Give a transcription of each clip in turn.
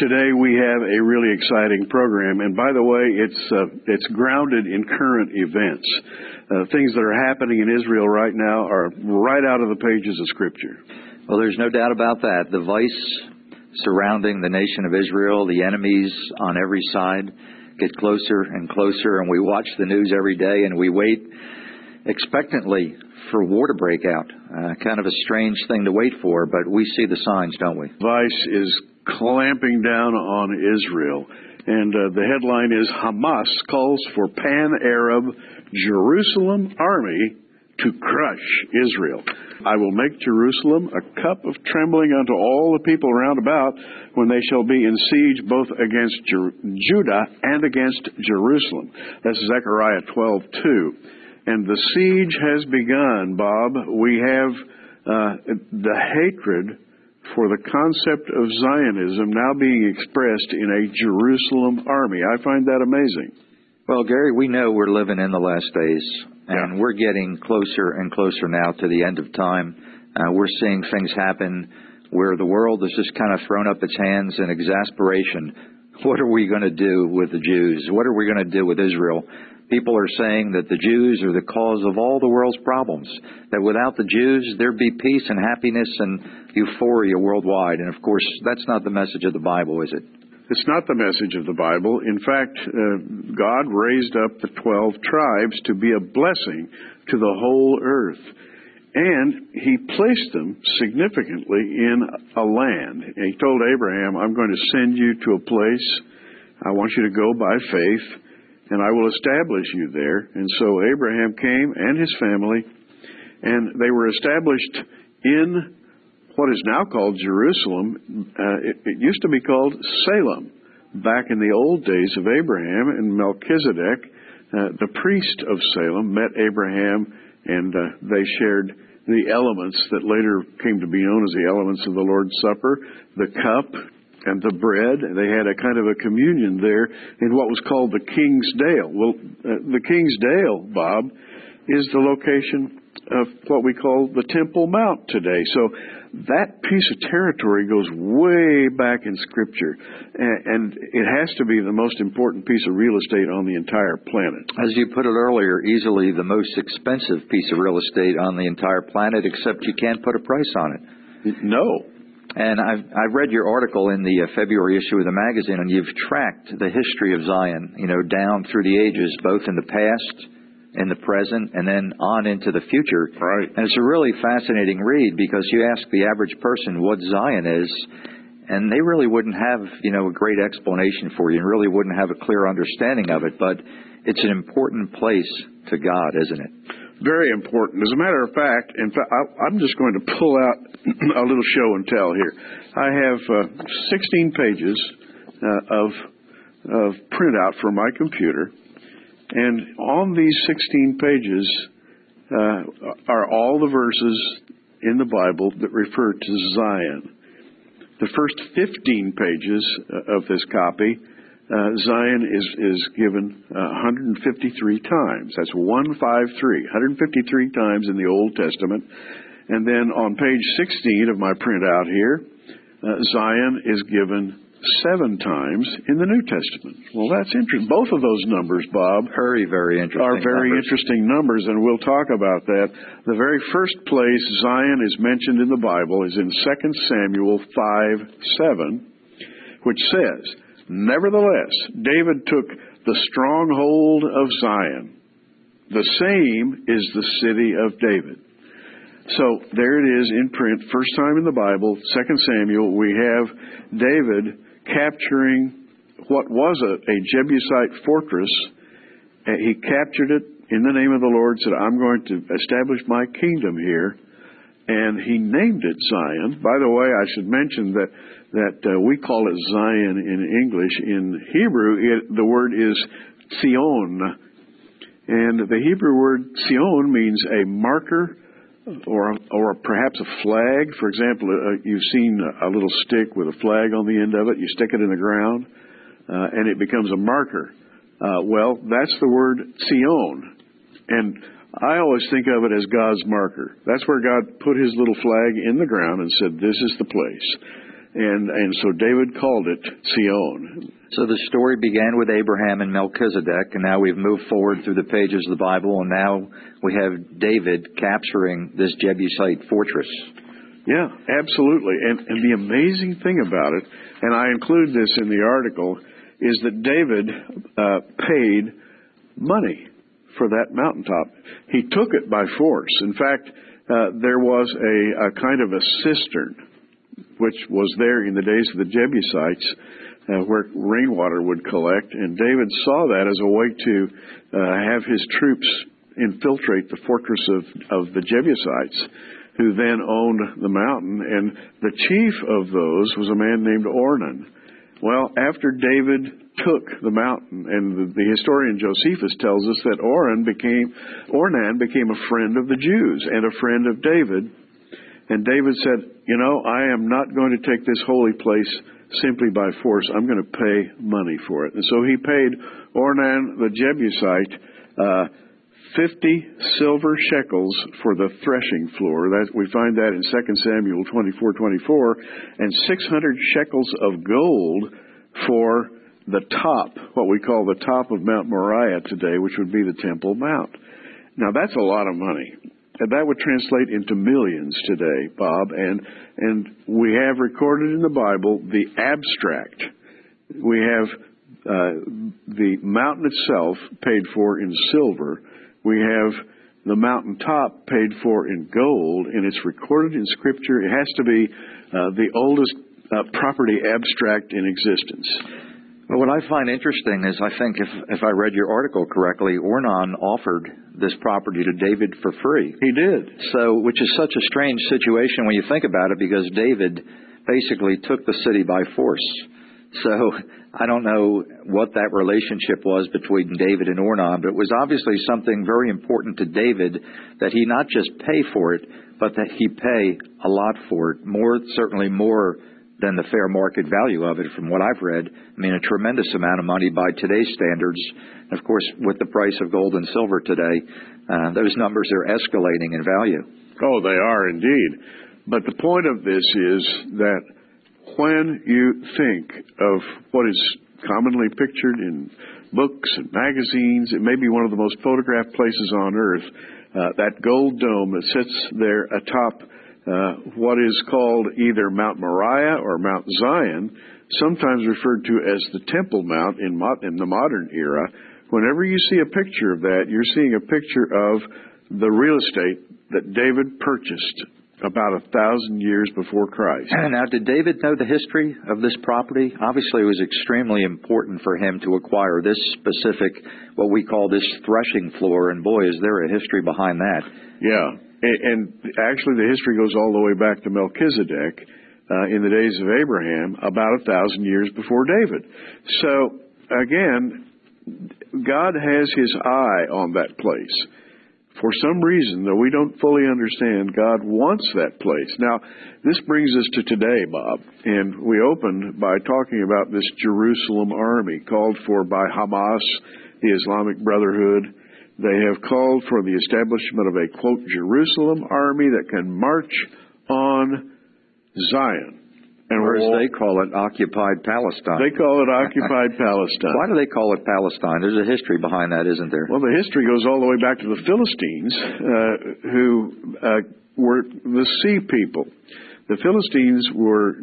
Today we have a really exciting program, and by the way, it's grounded in current events. Things that are happening in Israel right now are right out of the pages of Scripture. Well, there's no doubt about that. The vice surrounding the nation of Israel, the enemies on every side, get closer and closer, and we watch the news every day, and we wait expectantly for war to break out. Kind of a strange thing to wait for, but we see the signs, don't we? Vice is clamping down on Israel, and the headline is Hamas calls for pan-Arab Jerusalem army to crush Israel. I will make Jerusalem a cup of trembling unto all the people round about when they shall be in siege both against Judah and against Jerusalem. That's Zechariah 12:2. And the siege has begun, Bob. We have the hatred for the concept of Zionism now being expressed in a Jerusalem army. I find that amazing. Well, Gary, we know we're living in the last days, and we're getting closer and closer now to the end of time. We're seeing things happen where the world has just kind of thrown up its hands in exasperation. What are we going to do with the Jews? What are we going to do with Israel? People are saying that the Jews are the cause of all the world's problems, that without the Jews, there'd be peace and happiness and euphoria worldwide. And, of course, that's not the message of the Bible, is it? It's not the message of the Bible. In fact, God raised up the 12 tribes to be a blessing to the whole earth. And He placed them significantly in a land. And He told Abraham, I'm going to send you to a place. I want you to go by faith, and I will establish you there. And so Abraham came and his family, and they were established in what is now called Jerusalem. It used to be called Salem back in the old days of Abraham. And Melchizedek, the priest of Salem, met Abraham, and they shared the elements that later came to be known as the elements of the Lord's Supper, the cup and the bread. They had a kind of a communion there in what was called the King's Dale. Well, the King's Dale, Bob, is the location of what we call the Temple Mount today. So that piece of territory goes way back in Scripture, and it has to be the most important piece of real estate on the entire planet. As you put it earlier, easily the most expensive piece of real estate on the entire planet, except you can't put a price on it. No. And I've read your article in the February issue of the magazine, and you've tracked the history of Zion, down through the ages, both in the past, in the present, and then on into the future. Right. And it's a really fascinating read, because you ask the average person what Zion is, and they really wouldn't have, a great explanation for you, and really wouldn't have a clear understanding of it. But it's an important place to God, isn't it? Very important. As a matter of fact, I'm just going to pull out a little show and tell here. I have 16 pages of printout for my computer, and on these 16 pages are all the verses in the Bible that refer to Zion. The first 15 pages of this copy, Zion is given 153 times. That's 153, 153 times in the Old Testament. And then on page 16 of my printout here, Zion is given 7 times in the New Testament. Well, that's interesting. Both of those numbers, Bob, very interesting. Are very interesting numbers, and we'll talk about that. The very first place Zion is mentioned in the Bible is in 2 Samuel 5:7, which says, nevertheless, David took the stronghold of Zion. The same is the city of David. So there it is in print, first time in the Bible, 2 Samuel. We have David capturing what was a Jebusite fortress. He captured it in the name of the Lord, said, I'm going to establish my kingdom here. And he named it Zion. By the way, I should mention that we call it Zion in English. In Hebrew, the word is Zion. And the Hebrew word Zion means a marker or perhaps a flag. For example, you've seen a little stick with a flag on the end of it. You stick it in the ground, and it becomes a marker. Well, that's the word Zion. And I always think of it as God's marker. That's where God put His little flag in the ground and said, this is the place. And so David called it Sion. So the story began with Abraham and Melchizedek, and now we've moved forward through the pages of the Bible, and now we have David capturing this Jebusite fortress. Yeah, absolutely. And the amazing thing about it, and I include this in the article, is that David paid money for that mountaintop. He took it by force. In fact, there was a kind of a cistern, which was there in the days of the Jebusites, where rainwater would collect, and David saw that as a way to have his troops infiltrate the fortress of the Jebusites, who then owned the mountain, and the chief of those was a man named Ornan. Well, after David took the mountain, and the historian Josephus tells us that Ornan became a friend of the Jews and a friend of David. And David said, I am not going to take this holy place simply by force. I'm going to pay money for it. And so he paid Ornan the Jebusite 50 silver shekels for the threshing floor. We find that in 2 Samuel 24:24, and 600 shekels of gold for the top, what we call the top of Mount Moriah today, which would be the Temple Mount. Now, that's a lot of money. And that would translate into millions today, Bob. And we have recorded in the Bible the abstract. We have the mountain itself paid for in silver. We have the mountaintop paid for in gold, and it's recorded in Scripture. It has to be the oldest property abstract in existence. Well, what I find interesting is, I think if I read your article correctly, Ornan offered this property to David for free. He did. So, which is such a strange situation when you think about it, because David basically took the city by force. So, I don't know what that relationship was between David and Ornan, but it was obviously something very important to David that he not just pay for it, but that he pay a lot for it. Certainly more than the fair market value of it, from what I've read. I mean, a tremendous amount of money by today's standards. And of course, with the price of gold and silver today, those numbers are escalating in value. Oh, they are indeed. But the point of this is that when you think of what is commonly pictured in books and magazines, it may be one of the most photographed places on earth, that gold dome that sits there atop what is called either Mount Moriah or Mount Zion, sometimes referred to as the Temple Mount in the modern era. Whenever you see a picture of that, you're seeing a picture of the real estate that David purchased about 1,000 years before Christ. Now, did David know the history of this property? Obviously, it was extremely important for him to acquire this specific, what we call this threshing floor, and boy, is there a history behind that. Yeah. And actually, the history goes all the way back to Melchizedek in the days of Abraham, about 1,000 years before David. So, again, God has His eye on that place. For some reason, though we don't fully understand, God wants that place. Now, this brings us to today, Bob. And we opened by talking about this Jerusalem army called for by Hamas, the Islamic Brotherhood. They have called for the establishment of a, quote, Jerusalem army that can march on Zion. Or as they call it, occupied Palestine. They call it occupied Palestine. Why do they call it Palestine? There's a history behind that, isn't there? Well, the history goes all the way back to the Philistines, who were the sea people. The Philistines were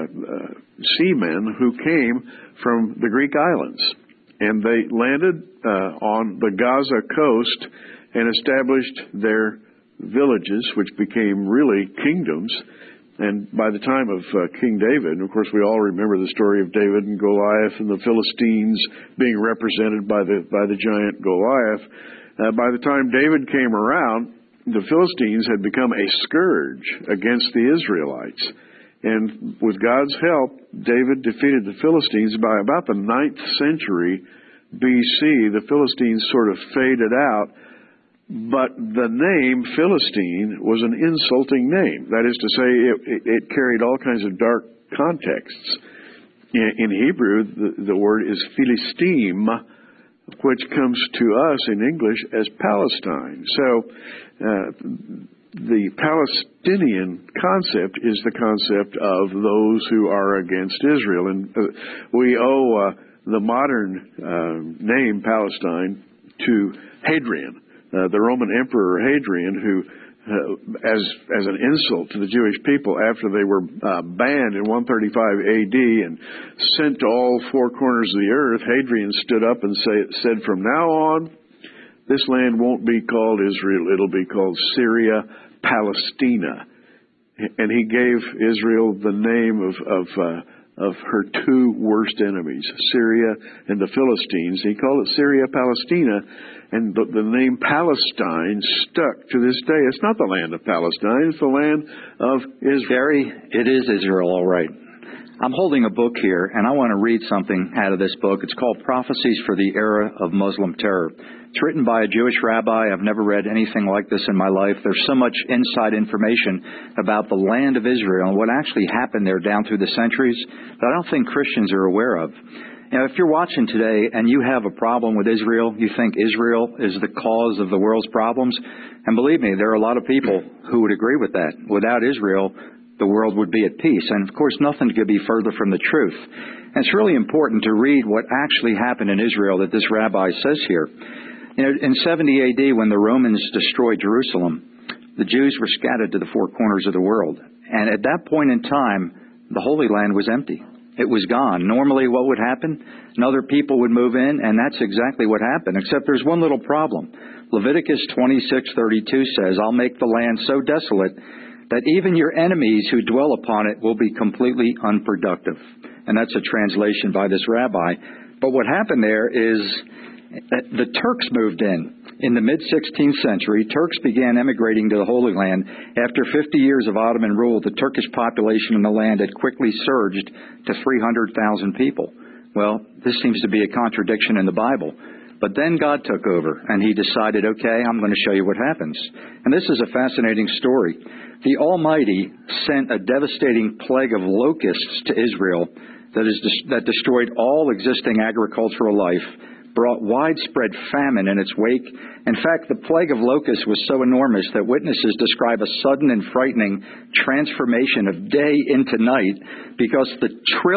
seamen who came from the Greek islands. And they landed on the Gaza coast and established their villages, which became really kingdoms. And by the time of King David, and of course we all remember the story of David and Goliath and the Philistines being represented by the giant Goliath. By the time David came around, the Philistines had become a scourge against the Israelites. And with God's help, David defeated the Philistines. By about the 9th century BC, the Philistines sort of faded out. But the name Philistine was an insulting name. That is to say, it carried all kinds of dark contexts. In Hebrew, the word is Philistim, which comes to us in English as Palestine. So the Palestinian concept is the concept of those who are against Israel. And we owe the modern name Palestine to Hadrian, the Roman Emperor Hadrian, who as an insult to the Jewish people after they were banned in 135 AD and sent to all four corners of the earth. Hadrian stood up and said, from now on, this land won't be called Israel, it'll be called Syria Palestina. And he gave Israel the name of her two worst enemies, Syria and the Philistines. He called it Syria Palestina, and the name Palestine stuck to this day. It's not the land of Palestine, it's the land of Israel. Gary, it is Israel, all right. I'm holding a book here, and I want to read something out of this book. It's called Prophecies for the Era of Muslim Terror. It's written by a Jewish rabbi. I've never read anything like this in my life. There's so much inside information about the land of Israel and what actually happened there down through the centuries that I don't think Christians are aware of. Now, if you're watching today and you have a problem with Israel, you think Israel is the cause of the world's problems, and believe me, there are a lot of people who would agree with that. Without Israel, the world would be at peace. And, of course, nothing could be further from the truth. And it's really important to read what actually happened in Israel that this rabbi says here. You know, in 70 A.D., when the Romans destroyed Jerusalem, the Jews were scattered to the four corners of the world. And at that point in time, the Holy Land was empty. It was gone. Normally, what would happen? Another people would move in, and that's exactly what happened, except there's one little problem. Leviticus 26:32 says, I'll make the land so desolate that even your enemies who dwell upon it will be completely unproductive. And that's a translation by this rabbi. But what happened there is that the Turks moved in. In the mid-16th century, Turks began emigrating to the Holy Land. After 50 years of Ottoman rule, the Turkish population in the land had quickly surged to 300,000 people. Well, this seems to be a contradiction in the Bible. But then God took over, and he decided, okay, I'm going to show you what happens. And this is a fascinating story. The Almighty sent a devastating plague of locusts to Israel that destroyed all existing agricultural life, brought widespread famine in its wake. In fact, the plague of locusts was so enormous that witnesses describe a sudden and frightening transformation of day into night because the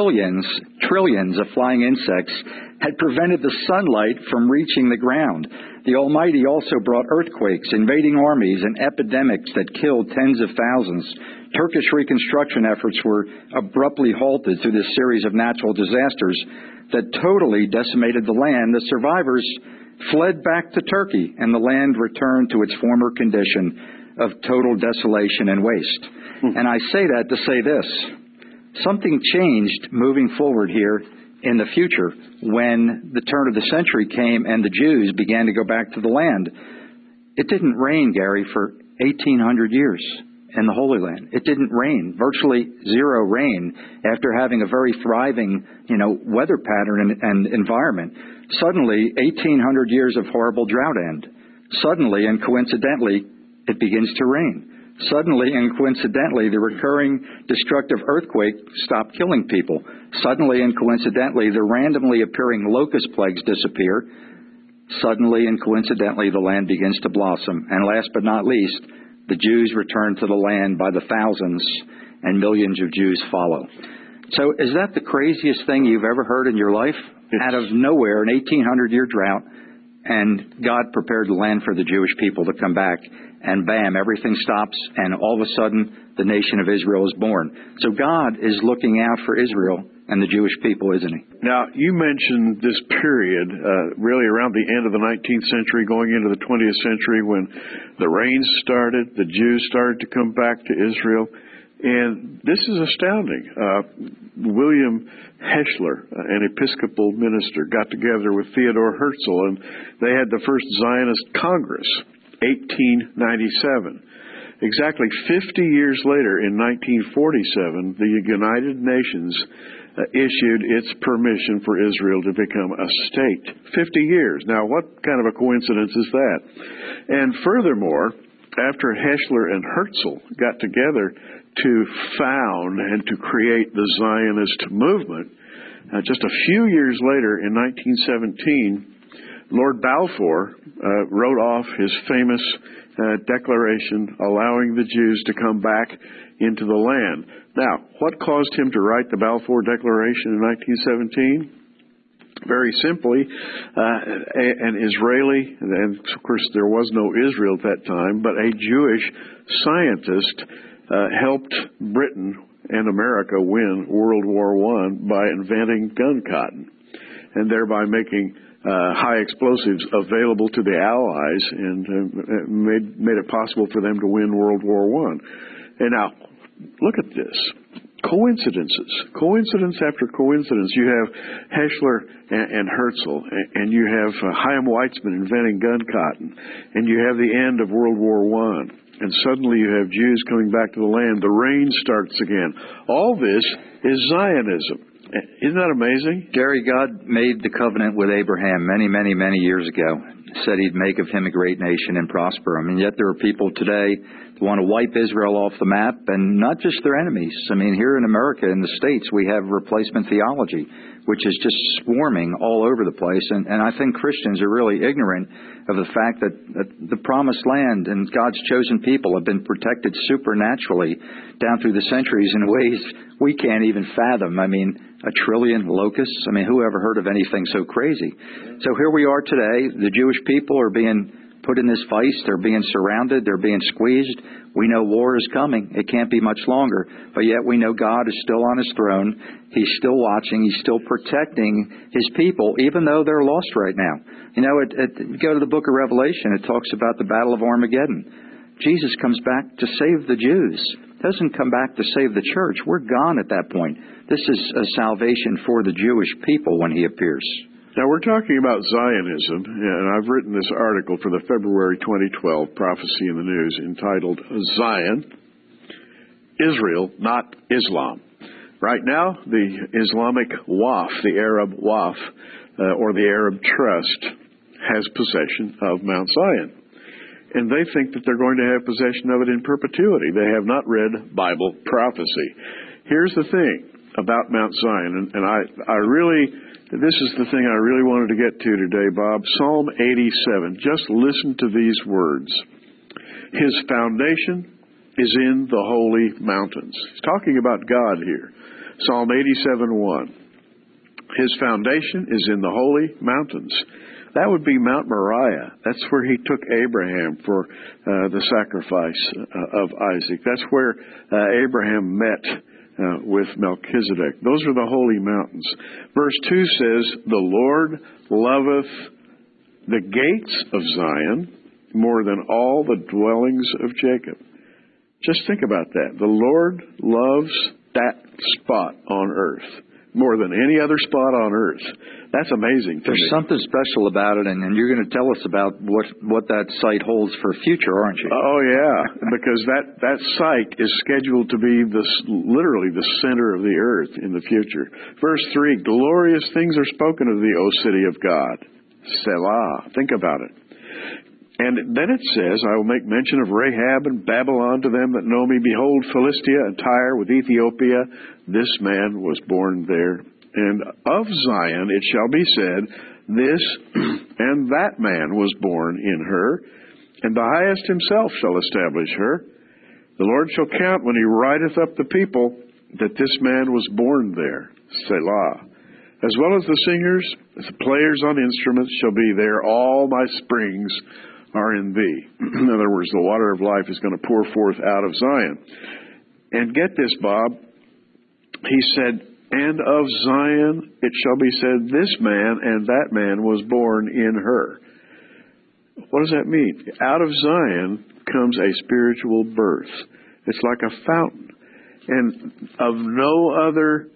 trillions of flying insects had prevented the sunlight from reaching the ground. The Almighty also brought earthquakes, invading armies, and epidemics that killed tens of thousands. Turkish reconstruction efforts were abruptly halted through this series of natural disasters that totally decimated the land. The survivors fled back to Turkey, and the land returned to its former condition of total desolation and waste. And I say that to say this. Something changed moving forward here in the future when the turn of the century came and the Jews began to go back to the land. It didn't rain, Gary, for 1,800 years in the Holy Land. It didn't rain, virtually zero rain, after having a very thriving, weather pattern and environment. Suddenly, 1,800 years of horrible drought end. Suddenly and coincidentally, it begins to rain. Suddenly and coincidentally, the recurring destructive earthquake stopped killing people. Suddenly and coincidentally, the randomly appearing locust plagues disappear. Suddenly and coincidentally, the land begins to blossom. And last but not least, the Jews return to the land by the thousands, and millions of Jews follow. So is that the craziest thing you've ever heard in your life? Out of nowhere, an 1,800-year drought, and God prepared the land for the Jewish people to come back, and bam, everything stops, and all of a sudden, the nation of Israel is born. So God is looking out for Israel and the Jewish people, isn't he? Now, you mentioned this period, really around the end of the 19th century, going into the 20th century, when the rains started, the Jews started to come back to Israel. And this is astounding. William Heschler, an Episcopal minister, got together with Theodor Herzl, and they had the first Zionist Congress, 1897. Exactly 50 years later, in 1947, the United Nations issued its permission for Israel to become a state. 50 years. Now, what kind of a coincidence is that? And furthermore, after Heschler and Herzl got together to found and to create the Zionist movement, just a few years later, in 1917, Lord Balfour wrote off his famous declaration allowing the Jews to come back into the land. Now, what caused him to write the Balfour Declaration in 1917? Very simply, an Israeli, and of course there was no Israel at that time, but a Jewish scientist helped Britain and America win World War I by inventing gun cotton, and thereby making high explosives available to the Allies, and made it possible for them to win World War I. And now, look at this. Coincidence after coincidence. You have Heschler and Herzl, and you have Chaim Weizmann inventing gun cotton, and you have the end of World War I, and suddenly you have Jews coming back to the land. The rain starts again. All this is Zionism. Isn't that amazing? Gary, God made the covenant with Abraham many, many, many years ago. Said he'd make of him a great nation and prosper him. And yet there are people today who want to wipe Israel off the map, and not just their enemies. I mean, here in America, in the States, we have replacement theology, which is just swarming all over the place. And I think Christians are really ignorant of the fact that the promised land and God's chosen people have been protected supernaturally down through the centuries in ways we can't even fathom. I mean, 1 trillion locusts. I mean, who ever heard of anything so crazy? So here we are today. The Jewish people are being put in this vice. They're being surrounded. They're being squeezed. We know war is coming. It can't be much longer. But yet we know God is still on his throne. He's still watching. He's still protecting his people, even though they're lost right now. You know, go to the book of Revelation. It talks about the Battle of Armageddon. Jesus comes back to save the Jews. Doesn't come back to save the church. We're gone at that point. This is a salvation for the Jewish people when he appears. Now, we're talking about Zionism, and I've written this article for the February 2012 Prophecy in the News entitled Zion, Israel, Not Islam. Right now, the Islamic Waqf, the Arab Waqf, or the Arab Trust, has possession of Mount Zion. And they think that they're going to have possession of it in perpetuity. They have not read Bible prophecy. Here's the thing about Mount Zion, and I really, this is the thing I really wanted to get to today, Bob. Psalm 87. Just listen to these words. His foundation is in the holy mountains. He's talking about God here. Psalm 87:1. His foundation is in the holy mountains. That would be Mount Moriah. That's where he took Abraham for the sacrifice of Isaac. That's where Abraham met with Melchizedek. Those are the holy mountains. Verse 2 says, the Lord loveth the gates of Zion more than all the dwellings of Jacob. Just think about that. The Lord loves that spot on earth more than any other spot on earth. That's amazing. There's something special about it, and you're going to tell us about what that site holds for future, aren't you? Oh, yeah, because that site is scheduled to be literally the center of the earth in the future. Verse 3, glorious things are spoken of thee, O city of God. Selah. Think about it. And then it says, I will make mention of Rahab and Babylon to them that know me. Behold, Philistia and Tyre with Ethiopia. This man was born there. And of Zion it shall be said, this and that man was born in her. And the highest himself shall establish her. The Lord shall count when he writeth up the people that this man was born there. Selah. As well as the singers, as the players on instruments shall be there. All my springs are in thee. In other words, the water of life is going to pour forth out of Zion. And get this, Bob. He said, and of Zion it shall be said, this man and that man was born in her. What does that mean? Out of Zion comes a spiritual birth. It's like a fountain. And of no other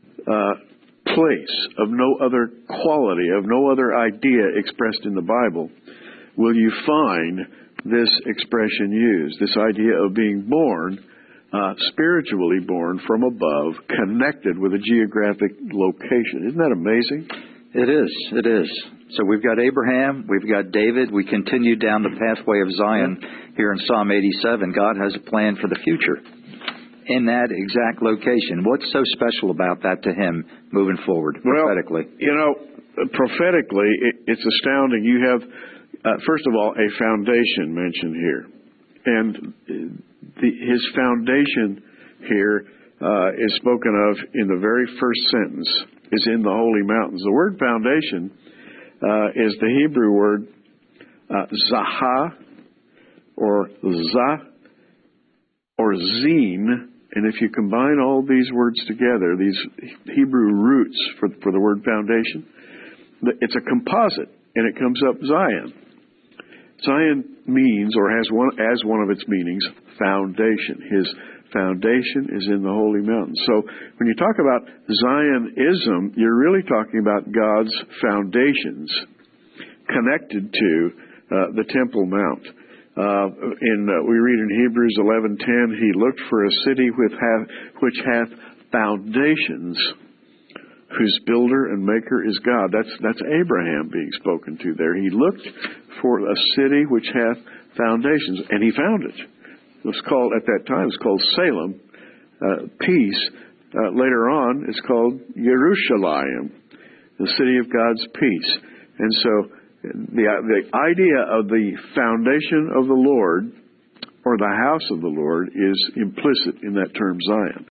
place, of no other quality, of no other idea expressed in the Bible will you find this expression used, this idea of being born, spiritually born from above, connected with a geographic location. Isn't that amazing? It is. It is. So we've got Abraham, we've got David. We continue down the pathway of Zion here in Psalm 87. God has a plan for the future. in that exact location. What's so special about that to him moving forward prophetically? Well, prophetically, it's astounding. You have, first of all, a foundation mentioned here. And his foundation here is spoken of in the very first sentence, is in the holy mountains. The word foundation is the Hebrew word zahah, or zah, or zine. And if you combine all these words together, these Hebrew roots for the word foundation, it's a composite, and it comes up Zion. Zion means, or has as one of its meanings, foundation. His foundation is in the holy mountains. So when you talk about Zionism, you're really talking about God's foundations connected to the Temple Mount. We read in Hebrews 11:10, he looked for a city which hath foundations, whose builder and maker is God. That's Abraham being spoken to there. He looked for a city which hath foundations, and he found it. It was called, at that time, it's called Salem, peace. Later on, it's called Jerusalem, the city of God's peace. And so the idea of the foundation of the Lord, or the house of the Lord, is implicit in that term Zion.